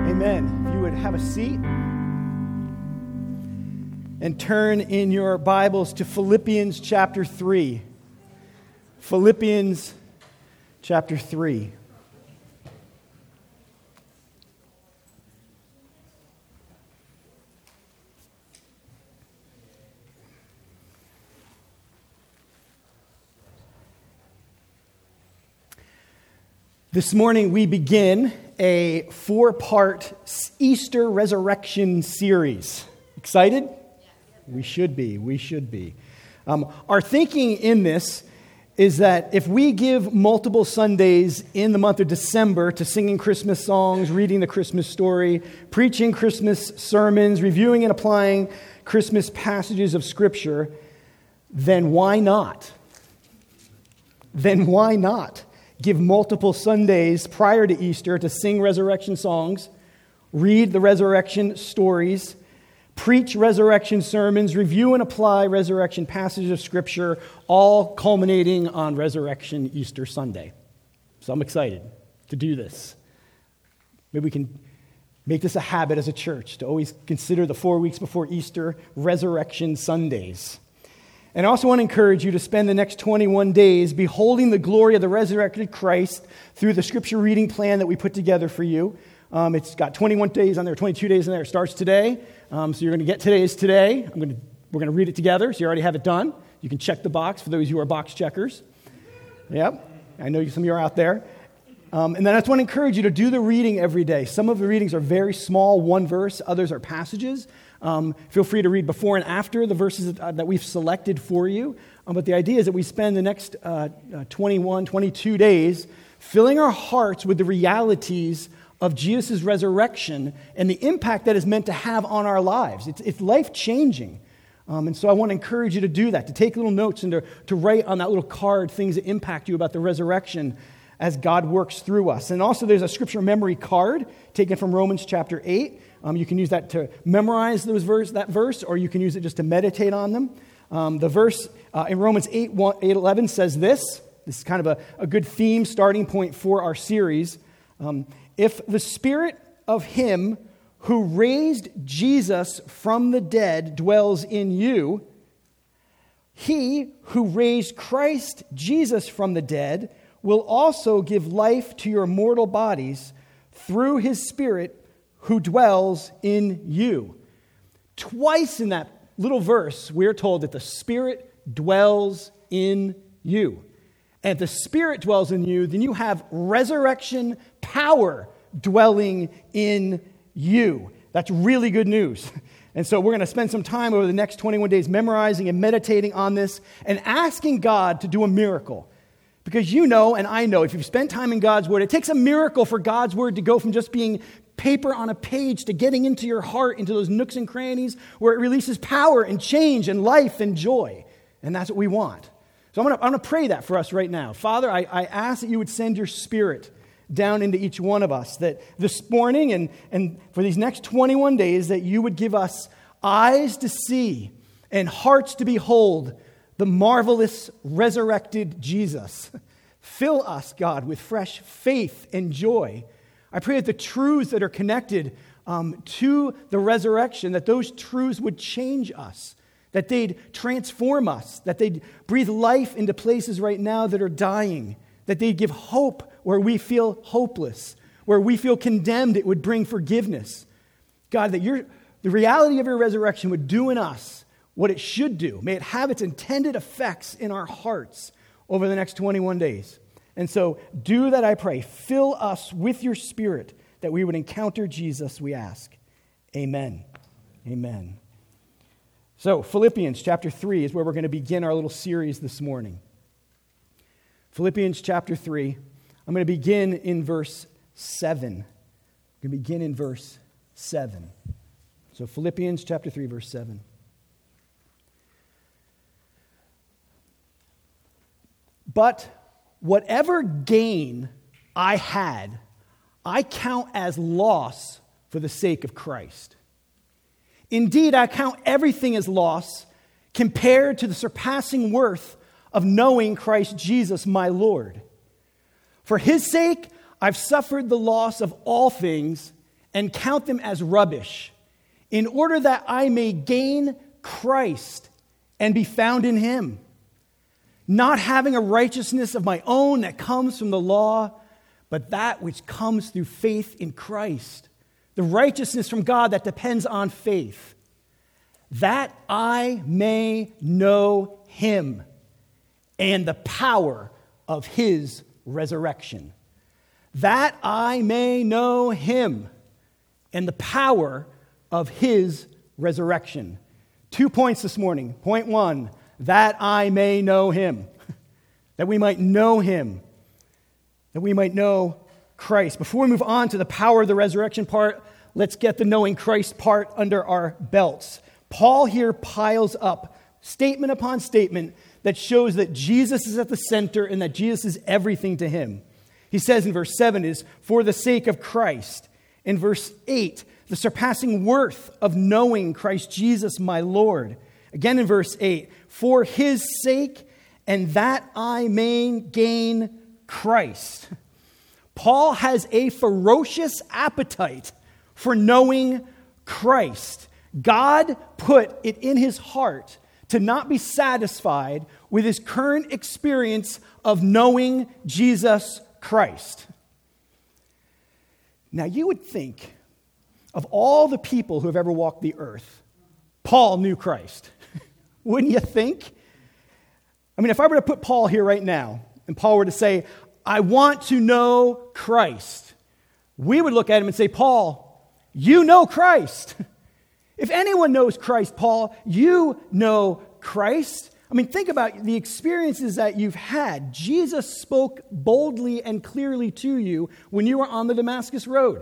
Amen. If you would have a seat and turn in your Bibles to Philippians chapter 3. Philippians chapter 3. This morning we begin a 4-part Easter resurrection series. Excited? We should be. Our thinking in this is that if we give multiple Sundays in the month of December to singing Christmas songs, reading the Christmas story, preaching Christmas sermons, reviewing and applying Christmas passages of Scripture, then why not? Give multiple Sundays prior to Easter to sing resurrection songs, read the resurrection stories, preach resurrection sermons, review and apply resurrection passages of Scripture, all culminating on Resurrection Easter Sunday. So I'm excited to do this. Maybe we can make this a habit as a church to always consider the 4 weeks before Easter Resurrection Sundays. And I also want to encourage you to spend the next 21 days beholding the glory of the resurrected Christ through the scripture reading plan that we put together for you. It's got 21 days on there, 22 days on there. It starts today. So you're going to get today's today. We're going to read it together, so you already have it done. You can check the box for those who are box checkers. Yep, I know some of you are out there. And then I just want to encourage you to do the reading every day. Some of the readings are very small, one verse. Others are passages. Feel free to read before and after the verses that we've selected for you. But the idea is that we spend the next 21, 22 days filling our hearts with the realities of Jesus' resurrection and the impact that is meant to have on our lives. It's life-changing. And so I want to encourage you to do that, to take little notes and to write on that little card things that impact you about the resurrection as God works through us. And also there's a scripture memory card taken from Romans chapter 8. You can use that to memorize that verse, or you can use it just to meditate on them. The verse in Romans 8:11 says this. This is kind of a good theme starting point for our series. If the Spirit of Him who raised Jesus from the dead dwells in you, He who raised Christ Jesus from the dead will also give life to your mortal bodies through His Spirit who dwells in you. Twice in that little verse, we're told that the Spirit dwells in you. And if the Spirit dwells in you, then you have resurrection power dwelling in you. That's really good news. And so we're going to spend some time over the next 21 days memorizing and meditating on this and asking God to do a miracle. Because you know, and I know, if you've spent time in God's Word, it takes a miracle for God's Word to go from just being paper on a page to getting into your heart, into those nooks and crannies where it releases power and change and life and joy. And that's what we want. So I'm going to pray that for us right now. Father, I ask that you would send your Spirit down into each one of us, that this morning and for these next 21 days, that you would give us eyes to see and hearts to behold the marvelous resurrected Jesus. Fill us, God, with fresh faith and joy. I pray that the truths that are connected to the resurrection, that those truths would change us, that they'd transform us, that they'd breathe life into places right now that are dying, that they'd give hope where we feel hopeless, where we feel condemned, it would bring forgiveness. God, that the reality of your resurrection would do in us what it should do. May it have its intended effects in our hearts over the next 21 days. And so do that, I pray. Fill us with your Spirit that we would encounter Jesus, we ask. Amen. Amen. So Philippians chapter 3 is where we're going to begin our little series this morning. Philippians chapter 3. I'm going to begin in verse 7. So Philippians chapter 3, verse 7. But whatever gain I had, I count as loss for the sake of Christ. Indeed, I count everything as loss compared to the surpassing worth of knowing Christ Jesus, my Lord. For his sake, I've suffered the loss of all things and count them as rubbish, in order that I may gain Christ and be found in him, not having a righteousness of my own that comes from the law, but that which comes through faith in Christ, the righteousness from God that depends on faith, that I may know him and the power of his resurrection. That I may know him and the power of his resurrection. 2 points this morning. Point 1, that I may know him. That we might know him. That we might know Christ. Before we move on to the power of the resurrection part, let's get the knowing Christ part under our belts. Paul here piles up statement upon statement that shows that Jesus is at the center and that Jesus is everything to him. He says in verse 7 is, for the sake of Christ. In verse 8, the surpassing worth of knowing Christ Jesus my Lord. Again in verse 8, for his sake, and that I may gain Christ. Paul has a ferocious appetite for knowing Christ. God put it in his heart to not be satisfied with his current experience of knowing Jesus Christ. Now, you would think of all the people who have ever walked the earth, Paul knew Christ. Wouldn't you think? I mean, if I were to put Paul here right now, and Paul were to say, I want to know Christ, we would look at him and say, Paul, you know Christ. If anyone knows Christ, Paul, you know Christ. I mean, think about the experiences that you've had. Jesus spoke boldly and clearly to you when you were on the Damascus Road.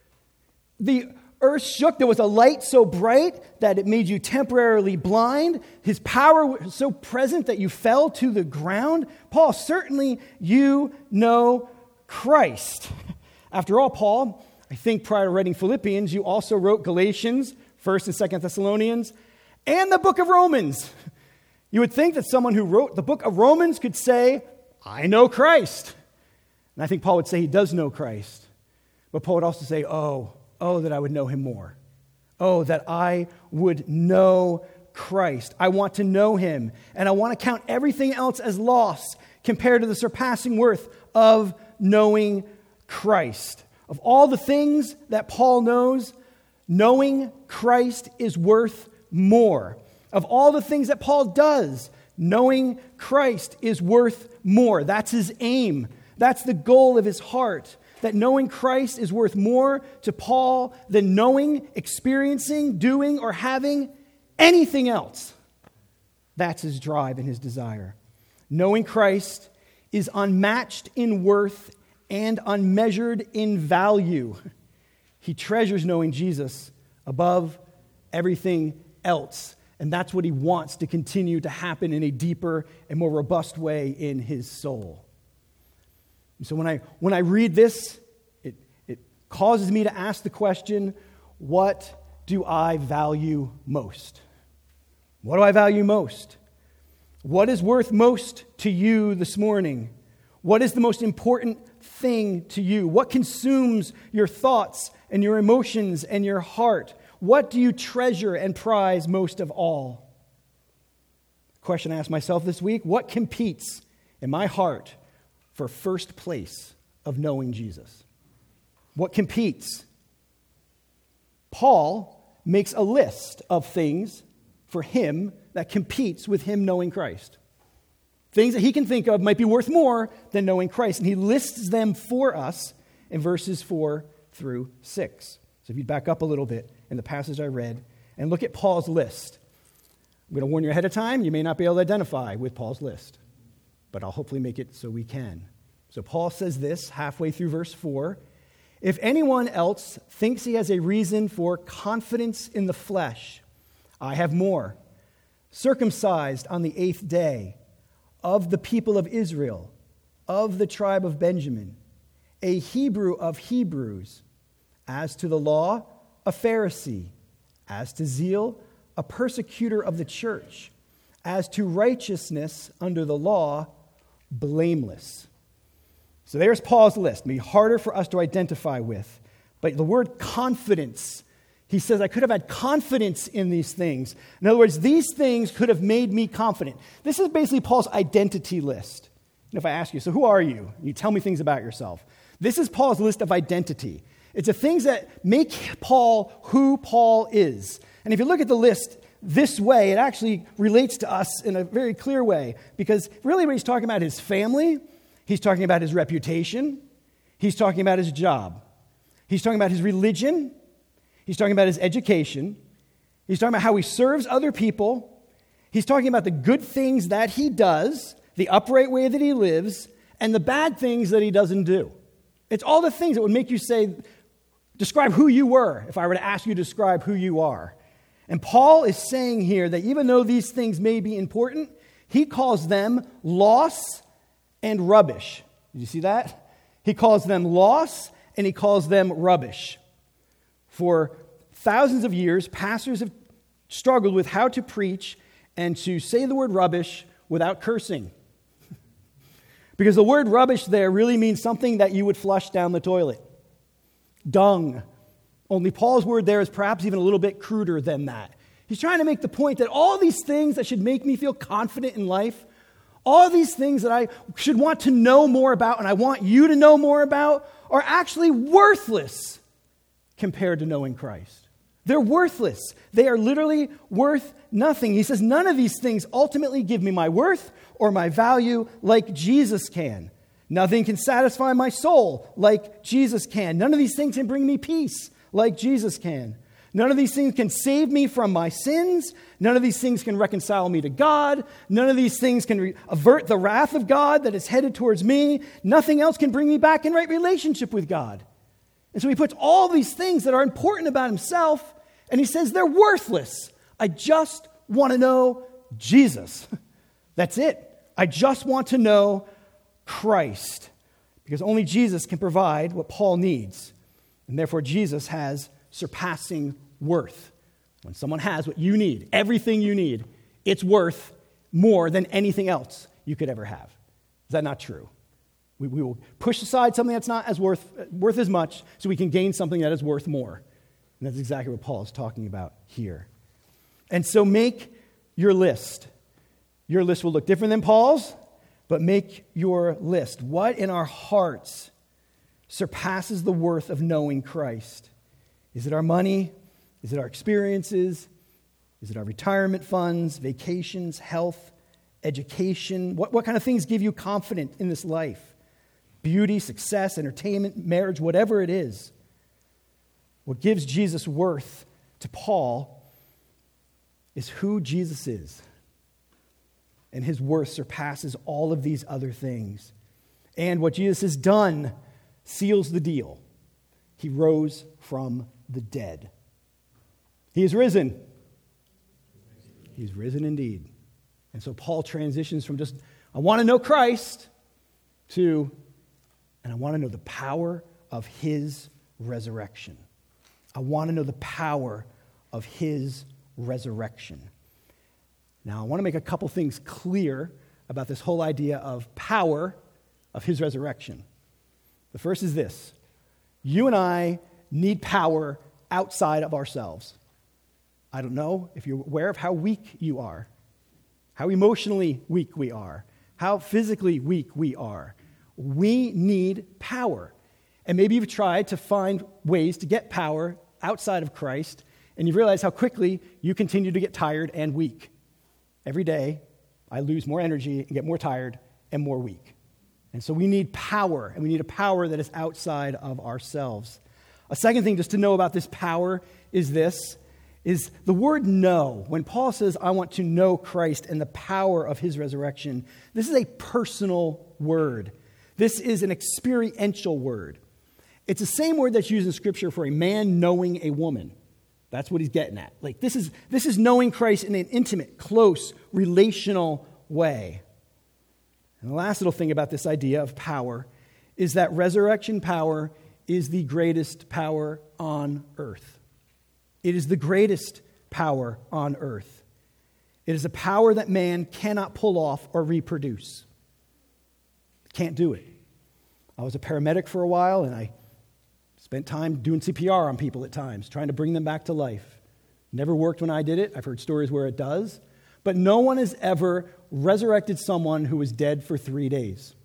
The earth shook. There was a light so bright that it made you temporarily blind. His power was so present that you fell to the ground. Paul, certainly you know Christ. After all, Paul, I think prior to writing Philippians, you also wrote Galatians, 1st and 2nd Thessalonians, and the book of Romans. You would think that someone who wrote the book of Romans could say, I know Christ. And I think Paul would say he does know Christ. But Paul would also say, oh, that I would know him more. Oh, that I would know Christ. I want to know him. And I want to count everything else as loss compared to the surpassing worth of knowing Christ. Of all the things that Paul knows, knowing Christ is worth more. Of all the things that Paul does, knowing Christ is worth more. That's his aim. That's the goal of his heart. That knowing Christ is worth more to Paul than knowing, experiencing, doing, or having anything else. That's his drive and his desire. Knowing Christ is unmatched in worth and unmeasured in value. He treasures knowing Jesus above everything else. And that's what he wants to continue to happen in a deeper and more robust way in his soul. And so when I read this, it causes me to ask the question, what do I value most? What do I value most? What is worth most to you this morning? What is the most important thing to you? What consumes your thoughts and your emotions and your heart? What do you treasure and prize most of all? The question I asked myself this week, what competes in my heart for first place of knowing Jesus? What competes? Paul makes a list of things for him that competes with him knowing Christ. Things that he can think of might be worth more than knowing Christ. And he lists them for us in verses 4 through 6. So if you back up a little bit in the passage I read and look at Paul's list. I'm going to warn you ahead of time, you may not be able to identify with Paul's list, but I'll hopefully make it so we can. So Paul says this halfway through verse 4. If anyone else thinks he has a reason for confidence in the flesh, I have more. Circumcised on the 8th day, of the people of Israel, of the tribe of Benjamin, a Hebrew of Hebrews, as to the law, a Pharisee, as to zeal, a persecutor of the church, as to righteousness under the law, blameless. So there's Paul's list. Maybe harder for us to identify with. But the word confidence, he says, I could have had confidence in these things. In other words, these things could have made me confident. This is basically Paul's identity list. And if I ask you, so who are you? You tell me things about yourself. This is Paul's list of identity. It's the things that make Paul who Paul is. And if you look at the list this way, it actually relates to us in a very clear way. Because really when he's talking about his family, he's talking about his reputation, he's talking about his job, he's talking about his religion, he's talking about his education, he's talking about how he serves other people, he's talking about the good things that he does, the upright way that he lives, and the bad things that he doesn't do. It's all the things that would make you say, describe who you were, if I were to ask you to describe who you are. And Paul is saying here that even though these things may be important, he calls them loss and rubbish. Did you see that? He calls them loss and he calls them rubbish. For thousands of years, pastors have struggled with how to preach and to say the word rubbish without cursing. Because the word rubbish there really means something that you would flush down the toilet. Dung. Only Paul's word there is perhaps even a little bit cruder than that. He's trying to make the point that all these things that should make me feel confident in life, all these things that I should want to know more about and I want you to know more about are actually worthless compared to knowing Christ. They're worthless. They are literally worth nothing. He says none of these things ultimately give me my worth or my value like Jesus can. Nothing can satisfy my soul like Jesus can. None of these things can bring me peace like Jesus can. None of these things can save me from my sins. None of these things can reconcile me to God. None of these things can avert the wrath of God that is headed towards me. Nothing else can bring me back in right relationship with God. And so he puts all these things that are important about himself, and he says they're worthless. I just want to know Jesus. That's it. I just want to know Christ. Because only Jesus can provide what Paul needs. And therefore Jesus has surpassing worth. When someone has what you need, everything you need, it's worth more than anything else you could ever have. Is that not true? We will push aside something that's not as worth as much so we can gain something that is worth more. And that's exactly what Paul is talking about here. And so make your list. Your list will look different than Paul's, but make your list. What in our hearts surpasses the worth of knowing Christ? Is it our money? Is it our experiences? Is it our retirement funds, vacations, health, education? What kind of things give you confidence in this life? Beauty, success, entertainment, marriage, whatever it is. What gives Jesus worth to Paul is who Jesus is. And his worth surpasses all of these other things. And what Jesus has done seals the deal. He rose from the dead. He is risen. He's risen indeed. And so Paul transitions from just, I want to know Christ, to, and I want to know the power of his resurrection. I want to know the power of his resurrection. Now, I want to make a couple things clear about this whole idea of power of his resurrection. The first is this. You and I need power outside of ourselves. I don't know if you're aware of how weak you are, how emotionally weak we are, how physically weak we are. We need power. And maybe you've tried to find ways to get power outside of Christ, and you've realized how quickly you continue to get tired and weak. Every day, I lose more energy and get more tired and more weak. And so we need power, and we need a power that is outside of ourselves. A second thing just to know about this power is the word know. When Paul says, I want to know Christ and the power of his resurrection, this is a personal word. This is an experiential word. It's the same word that's used in Scripture for a man knowing a woman. That's what he's getting at. Like this is knowing Christ in an intimate, close, relational way. And the last little thing about this idea of power is that resurrection power is the greatest power on earth. It is the greatest power on earth. It is a power that man cannot pull off or reproduce. Can't do it. I was a paramedic for a while, and I Spent time doing CPR on people at times, trying to bring them back to life. Never worked when I did it. I've heard stories where it does. But no one has ever resurrected someone who was dead for 3 days.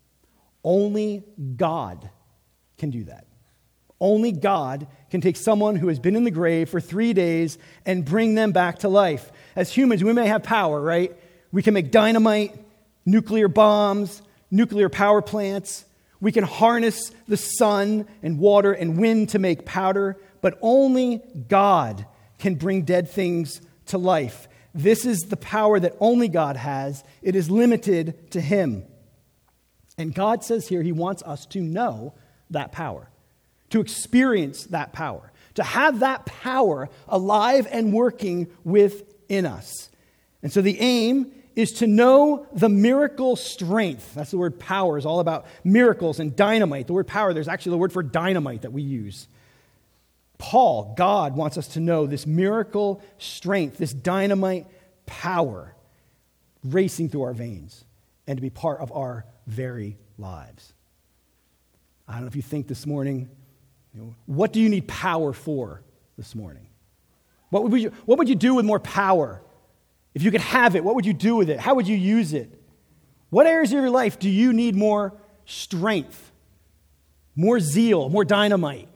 Only God can do that. Only God can take someone who has been in the grave for 3 days and bring them back to life. As humans, we may have power, right? We can make dynamite, nuclear bombs, nuclear power plants. We can harness the sun and water and wind to make powder, but only God can bring dead things to life. This is the power that only God has. It is limited to Him. And God says here He wants us to know that power, to experience that power, to have that power alive and working within us. And so the aim is to know the miracle strength. That's the word power is all about miracles and dynamite. The word power, there's actually the word for dynamite that we use. Paul, God wants us to know this miracle strength, this dynamite power racing through our veins and to be part of our very lives. I don't know if you think this morning, what do you need power for this morning? What would you do with more power? If you could have it, what would you do with it? How would you use it? What areas of your life do you need more strength, more zeal, more dynamite?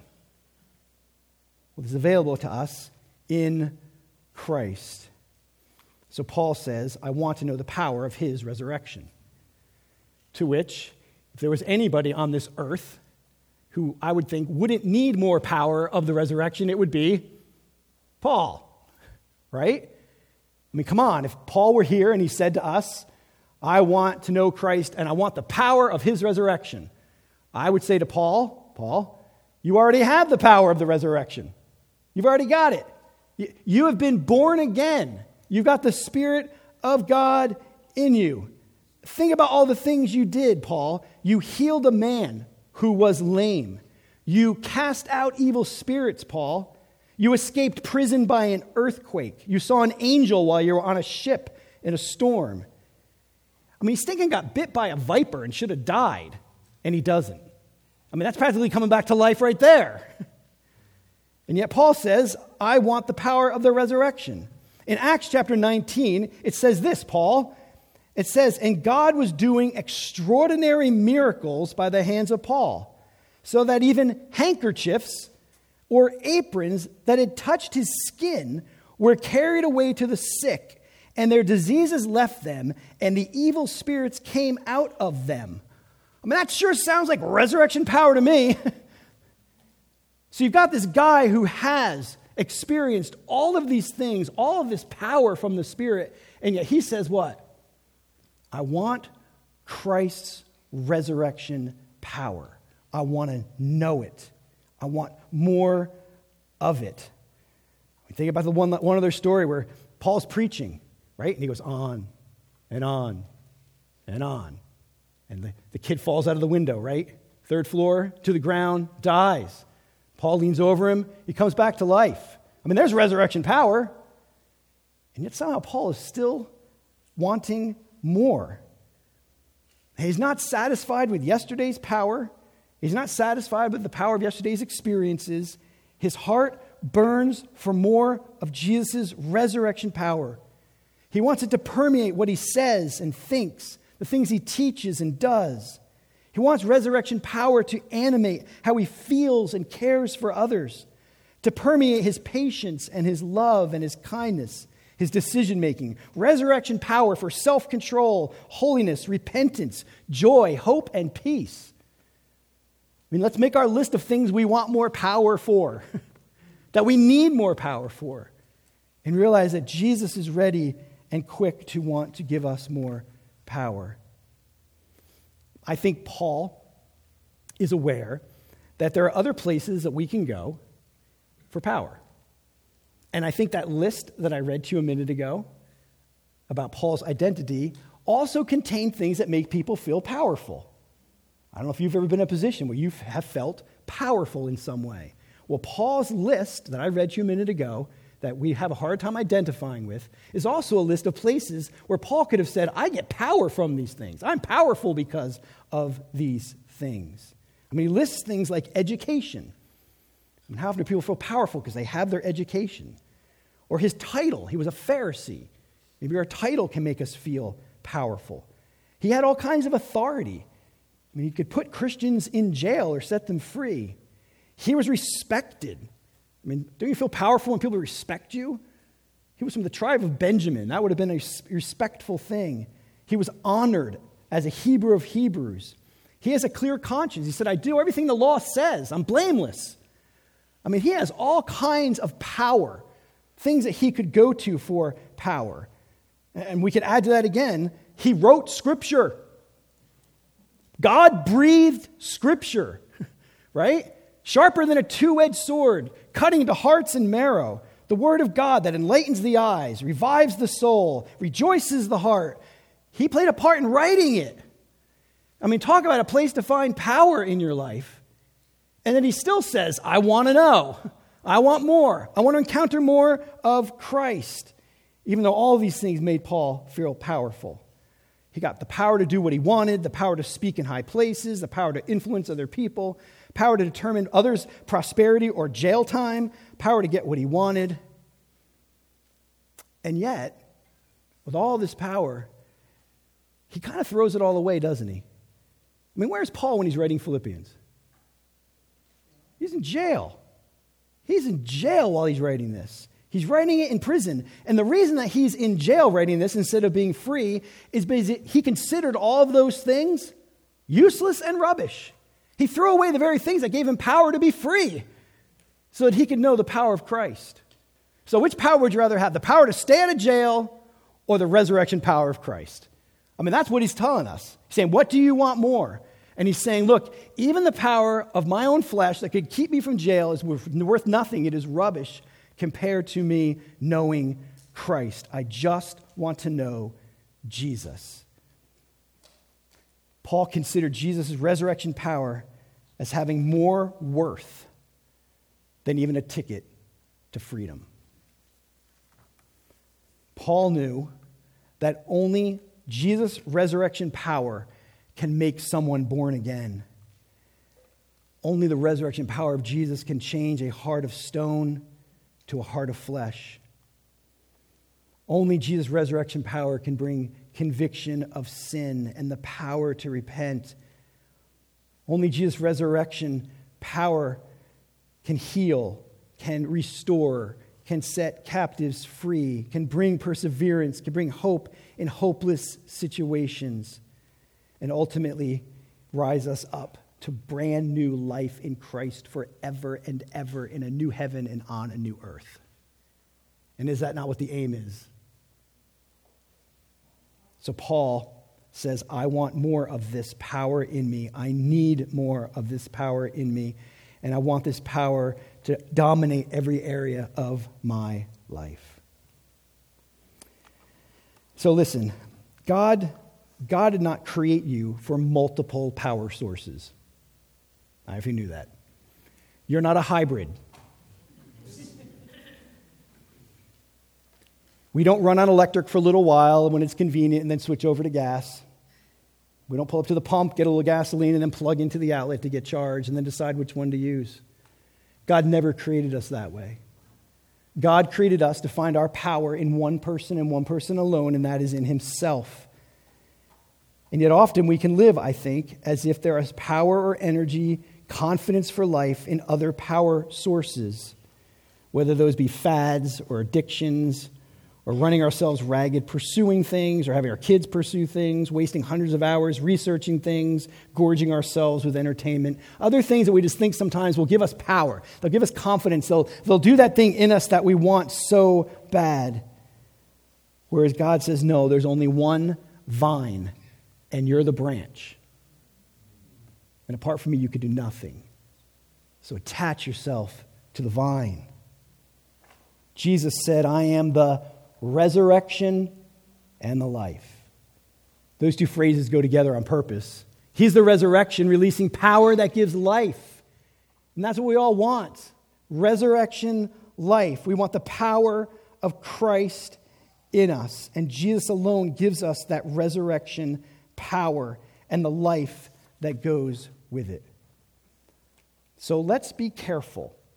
Well, this is available to us in Christ. So Paul says, I want to know the power of His resurrection. To which, if there was anybody on this earth who I would think wouldn't need more power of the resurrection, it would be Paul, right? I mean, come on, if Paul were here and he said to us, I want to know Christ and I want the power of His resurrection, I would say to Paul, you already have the power of the resurrection. You've already got it. You have been born again. You've got the Spirit of God in you. Think about all the things you did, Paul. You healed a man who was lame. You cast out evil spirits, Paul. You escaped prison by an earthquake. You saw an angel while you were on a ship in a storm. I mean, Stinkin got bit by a viper and should have died, and he doesn't. I mean, that's practically coming back to life right there. And yet Paul says, I want the power of the resurrection. In Acts chapter 19, it says this, Paul. It says, and God was doing extraordinary miracles by the hands of Paul, so that even handkerchiefs or aprons that had touched his skin were carried away to the sick, and their diseases left them, and the evil spirits came out of them. I mean, that sure sounds like resurrection power to me. So you've got this guy who has experienced all of these things, all of this power from the Spirit, and yet he says what? I want Christ's resurrection power. I want to know it. I want more of it. Think about the one other story where Paul's preaching, right? And he goes on and on and on. And the kid falls out of the window, right? 3rd floor, to the ground, dies. Paul leans over him. He comes back to life. I mean, there's resurrection power. And yet somehow Paul is still wanting more. He's not satisfied with yesterday's power. He's not satisfied with the power of yesterday's experiences. His heart burns for more of Jesus' resurrection power. He wants it to permeate what he says and thinks, the things he teaches and does. He wants resurrection power to animate how he feels and cares for others, to permeate his patience and his love and his kindness, his decision-making. Resurrection power for self-control, holiness, repentance, joy, hope, and peace. I mean, let's make our list of things we want more power for, that we need more power for, and realize that Jesus is ready and quick to want to give us more power. I think Paul is aware that there are other places that we can go for power. And I think that list that I read to you a minute ago about Paul's identity also contained things that make people feel powerful. I don't know if you've ever been in a position where you have felt powerful in some way. Well, Paul's list that I read to you a minute ago that we have a hard time identifying with is also a list of places where Paul could have said, I get power from these things. I'm powerful because of these things. I mean, he lists things like education, And how often do people feel powerful because they have their education? Or his title, he was a Pharisee. Maybe our title can make us feel powerful. He had all kinds of authority. I mean, he could put Christians in jail or set them free. He was respected. I mean, don't you feel powerful when people respect you? He was from the tribe of Benjamin. That would have been a respectful thing. He was honored as a Hebrew of Hebrews. He has a clear conscience. He said, I do everything the law says. I'm blameless. I mean, he has all kinds of power, things that he could go to for power. And we could add to that again, he wrote Scripture. God breathed Scripture, right? Sharper than a two-edged sword, cutting into hearts and marrow. The Word of God that enlightens the eyes, revives the soul, rejoices the heart. He played a part in writing it. I mean, talk about a place to find power in your life. And then he still says, I want to know. I want more. I want to encounter more of Christ. Even though all these things made Paul feel powerful. He got the power to do what he wanted, the power to speak in high places, the power to influence other people, power to determine others' prosperity or jail time, power to get what he wanted. And yet, with all this power, he kind of throws it all away, doesn't he? I mean, where's Paul when he's writing Philippians? He's in jail. He's in jail while he's writing this. He's writing it in prison. And the reason that he's in jail writing this instead of being free is because he considered all of those things useless and rubbish. He threw away the very things that gave him power to be free so that he could know the power of Christ. So which power would you rather have? The power to stay out of jail or the resurrection power of Christ? I mean, that's what he's telling us. He's saying, what do you want more? And he's saying, look, even the power of my own flesh that could keep me from jail is worth nothing. It is rubbish compared to me knowing Christ. I just want to know Jesus. Paul considered Jesus' resurrection power as having more worth than even a ticket to freedom. Paul knew that only Jesus' resurrection power can make someone born again. Only the resurrection power of Jesus can change a heart of stone to a heart of flesh. Only Jesus' resurrection power can bring conviction of sin and the power to repent. Only Jesus' resurrection power can heal, can restore, can set captives free, can bring perseverance, can bring hope in hopeless situations, and ultimately rise us up to brand new life in Christ forever and ever in a new heaven and on a new earth. And is that not what the aim is? So Paul says, I want more of this power in me. I need more of this power in me. And I want this power to dominate every area of my life. So listen, God did not create you for multiple power sources. I don't know if you knew that. You're not a hybrid. We don't run on electric for a little while when it's convenient and then switch over to gas. We don't pull up to the pump, get a little gasoline, and then plug into the outlet to get charged and then decide which one to use. God never created us that way. God created us to find our power in one person and one person alone, and that is in Himself. And yet often we can live, I think, as if there is power or energy, confidence for life in other power sources, whether those be fads or addictions or running ourselves ragged, pursuing things or having our kids pursue things, wasting hundreds of hours researching things, gorging ourselves with entertainment, other things that we just think sometimes will give us power. They'll give us confidence. They'll do that thing in us that we want so bad. Whereas God says, no, there's only one vine, and you're the branch. And apart from me, you could do nothing. So attach yourself to the vine. Jesus said, I am the resurrection and the life. Those two phrases go together on purpose. He's the resurrection, releasing power that gives life. And that's what we all want. Resurrection, life. We want the power of Christ in us. And Jesus alone gives us that resurrection power and the life that goes with it. So let's be careful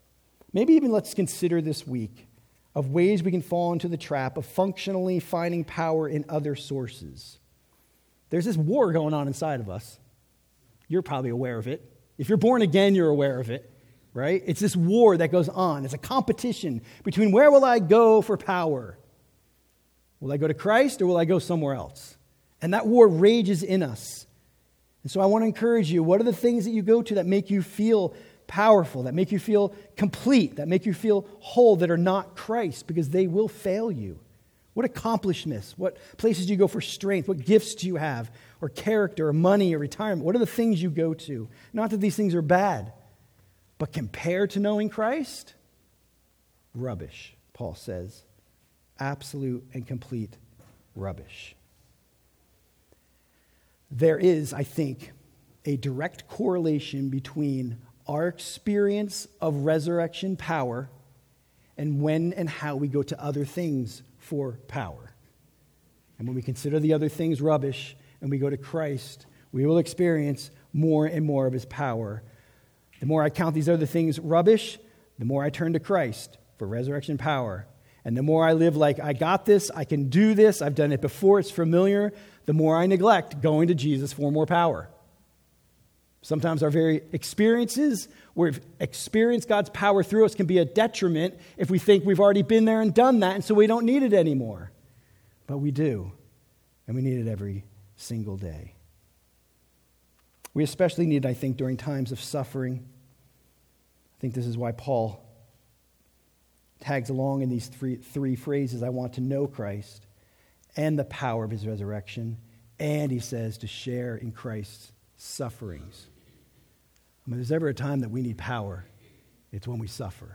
Maybe even let's consider this week of ways we can fall into the trap of functionally finding power in other sources. There's this war going on inside of us. You're probably aware of it. If you're born again, you're aware of it, right? It's this war that goes on. It's a competition between where will I go for power? Will I go to Christ or will I go somewhere else? And that war rages in us. And so I want to encourage you, what are the things that you go to that make you feel powerful, that make you feel complete, that make you feel whole, that are not Christ, because they will fail you? What accomplishments, what places do you go for strength, what gifts do you have, or character, or money, or retirement? What are the things you go to? Not that these things are bad, but compared to knowing Christ, rubbish, Paul says. Absolute and complete rubbish. There is, I think, a direct correlation between our experience of resurrection power and when and how we go to other things for power. And when we consider the other things rubbish and we go to Christ, we will experience more and more of his power. The more I count these other things rubbish, the more I turn to Christ for resurrection power. And the more I live like, I got this, I can do this, I've done it before, it's familiar, the more I neglect going to Jesus for more power. Sometimes our very experiences, where we've experienced God's power through us, can be a detriment if we think we've already been there and done that, and so we don't need it anymore. But we do, and we need it every single day. We especially need it, I think, during times of suffering. I think this is why Paul tags along in these three phrases. I want to know Christ and the power of his resurrection, and he says to share in Christ's sufferings. I mean, if there's ever a time that we need power, it's when we suffer,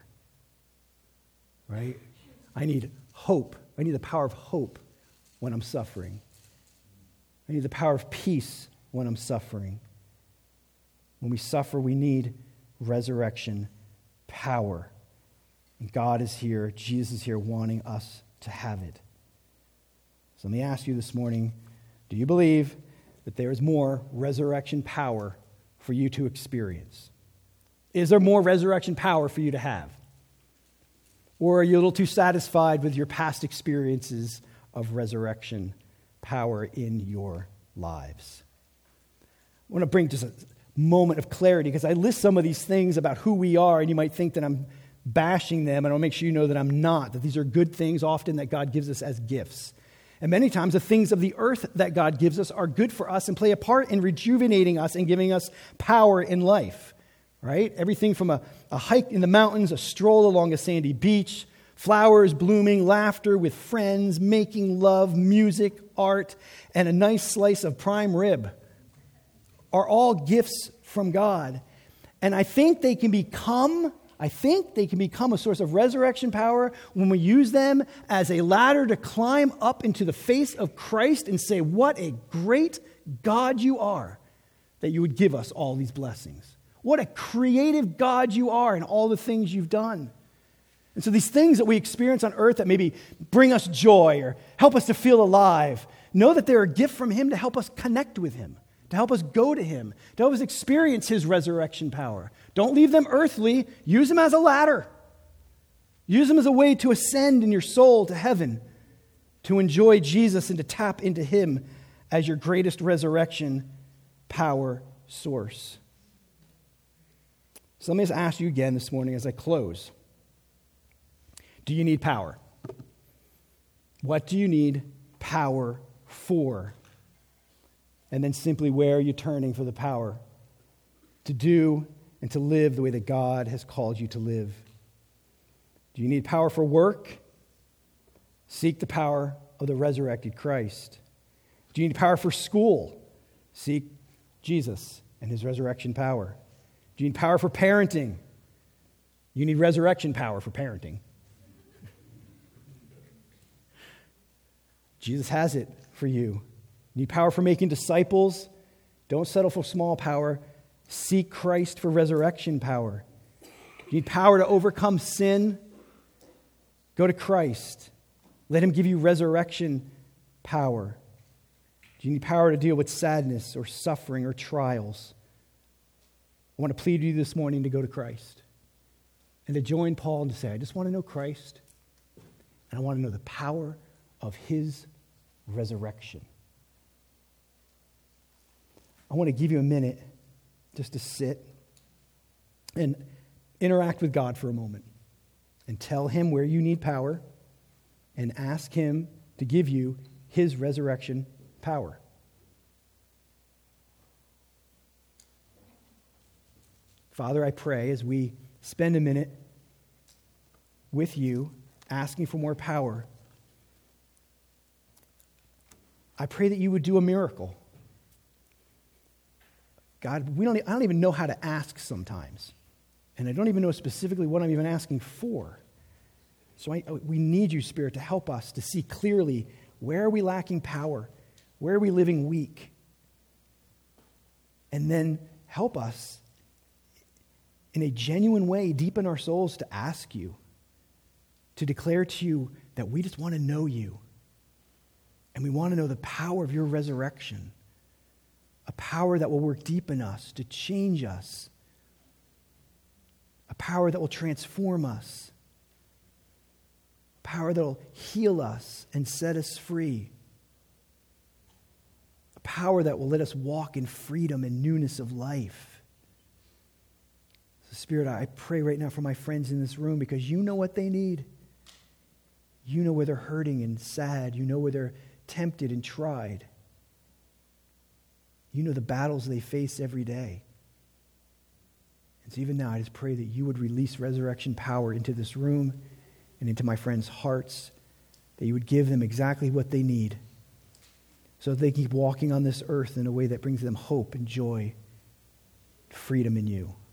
right? I need hope. I need the power of hope when I'm suffering. I need the power of peace when I'm suffering. When we suffer, we need resurrection power. And God is here, Jesus is here wanting us to have it. So let me ask you this morning, do you believe that there is more resurrection power for you to experience? Is there more resurrection power for you to have? Or are you a little too satisfied with your past experiences of resurrection power in your lives? I want to bring just a moment of clarity, because I list some of these things about who we are, and you might think that I'm bashing them, and I'll make sure you know that I'm not, that these are good things often that God gives us as gifts. And many times the things of the earth that God gives us are good for us and play a part in rejuvenating us and giving us power in life, right? Everything from a hike in the mountains, a stroll along a sandy beach, flowers blooming, laughter with friends, making love, music, art, and a nice slice of prime rib are all gifts from God. And I think they can become a source of resurrection power when we use them as a ladder to climb up into the face of Christ and say, what a great God you are, that you would give us all these blessings. What a creative God you are in all the things you've done. And so these things that we experience on earth that maybe bring us joy or help us to feel alive, know that they're a gift from him to help us connect with him, to help us go to him, to help us experience his resurrection power. Don't leave them earthly. Use them as a ladder. Use them as a way to ascend in your soul to heaven, to enjoy Jesus and to tap into him as your greatest resurrection power source. So let me just ask you again this morning as I close. Do you need power? What do you need power for? And then simply, where are you turning for the power to do and to live the way that God has called you to live? Do you need power for work? Seek the power of the resurrected Christ. Do you need power for school? Seek Jesus and his resurrection power. Do you need power for parenting? You need resurrection power for parenting. Jesus has it for you. You need power for making disciples? Don't settle for small power. Seek Christ for resurrection power. You need power to overcome sin? Go to Christ. Let him give you resurrection power. Do you need power to deal with sadness or suffering or trials? I want to plead with you this morning to go to Christ. and to join Paul and to say, I just want to know Christ, and I want to know the power of his resurrection. I want to give you a minute just to sit and interact with God for a moment and tell him where you need power and ask him to give you his resurrection power. Father, I pray as we spend a minute with you asking for more power, I pray that you would do a miracle. God, I don't even know how to ask sometimes. And I don't even know specifically what I'm even asking for. So we need you, Spirit, to help us to see clearly where are we lacking power, where are we living weak. And then help us in a genuine way, deep in our souls, to ask you, to declare to you that we just want to know you. And we want to know the power of your resurrection, a power that will work deep in us to change us, a power that will transform us, a power that will heal us and set us free, a power that will let us walk in freedom and newness of life. So Spirit, I pray right now for my friends in this room because you know what they need. You know where they're hurting and sad. You know where they're tempted and tried. You know the battles they face every day. And so even now, I just pray that you would release resurrection power into this room and into my friends' hearts, that you would give them exactly what they need so that they keep walking on this earth in a way that brings them hope and joy, freedom in you.